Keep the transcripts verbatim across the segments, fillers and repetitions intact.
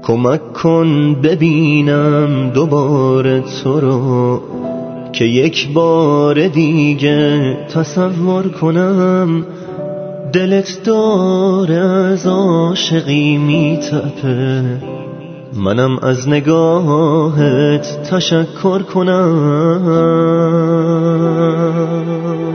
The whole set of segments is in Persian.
کمک کن ببینم دوباره تو رو، که یک بار دیگه تصور کنم دلت داره از عاشقی میتپه، منم از نگاهت تشکر کنم.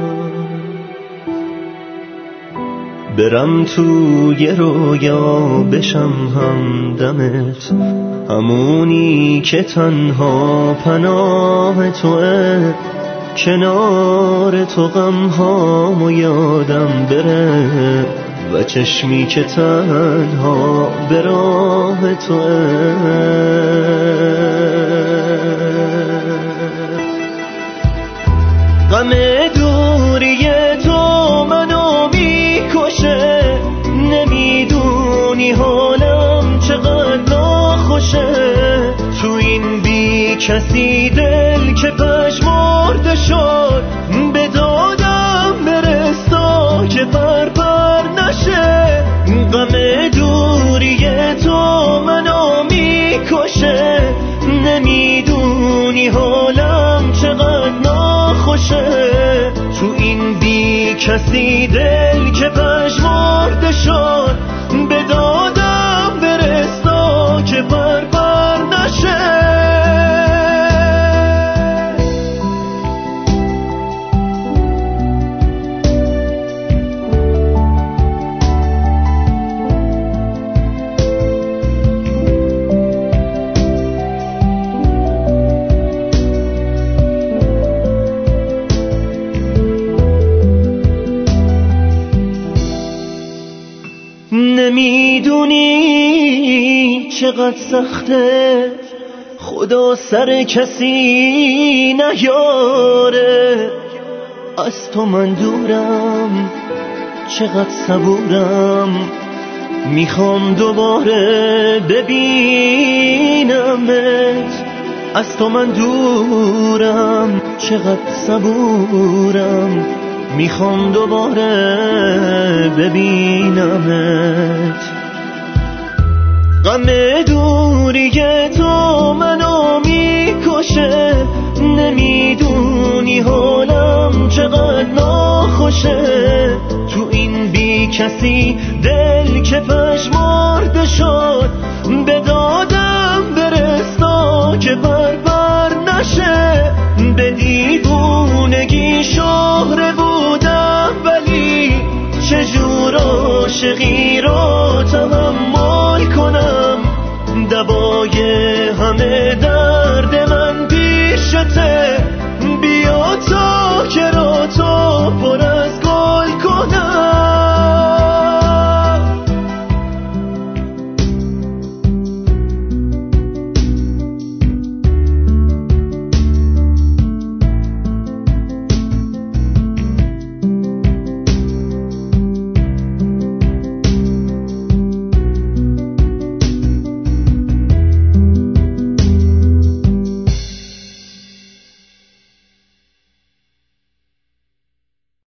برم توی رویا بشم همدمت، همونی که تنها پناه توه، کنار تو غمهامو یادم بره و چشمی که تنها به راه توه. غم دوری تو منو میکشه، نمیدونی حالم چقدر ناخوشه، تو این بی کسی دل که پژمرده شد، به دادم برستا که پر پر نشه. غم دوری تو منو میکشه، نمیدونی حالم چقدر ناخوشه، تو این بی کسی دل که پژمرده شد، به دادم برستا که پر پر نشه. نمیدونی چقدر سخته خدا سر کسی نیاره، از تو من دورم چقدر صبورم، میخوام دوباره ببینمت. از تو من دورم چقدر صبورم، میخوام دوباره ببینمت. غم دوری تو منو میکشه، نمیدونی حالم چقدر ناخوشه، تو این بی کسی دل که پژمرده شد، به دادم برستا که پر پر نشه. به دیوونگی شهره بودم، ولی چجور عاشقی رو تحمل کنم، دبای همه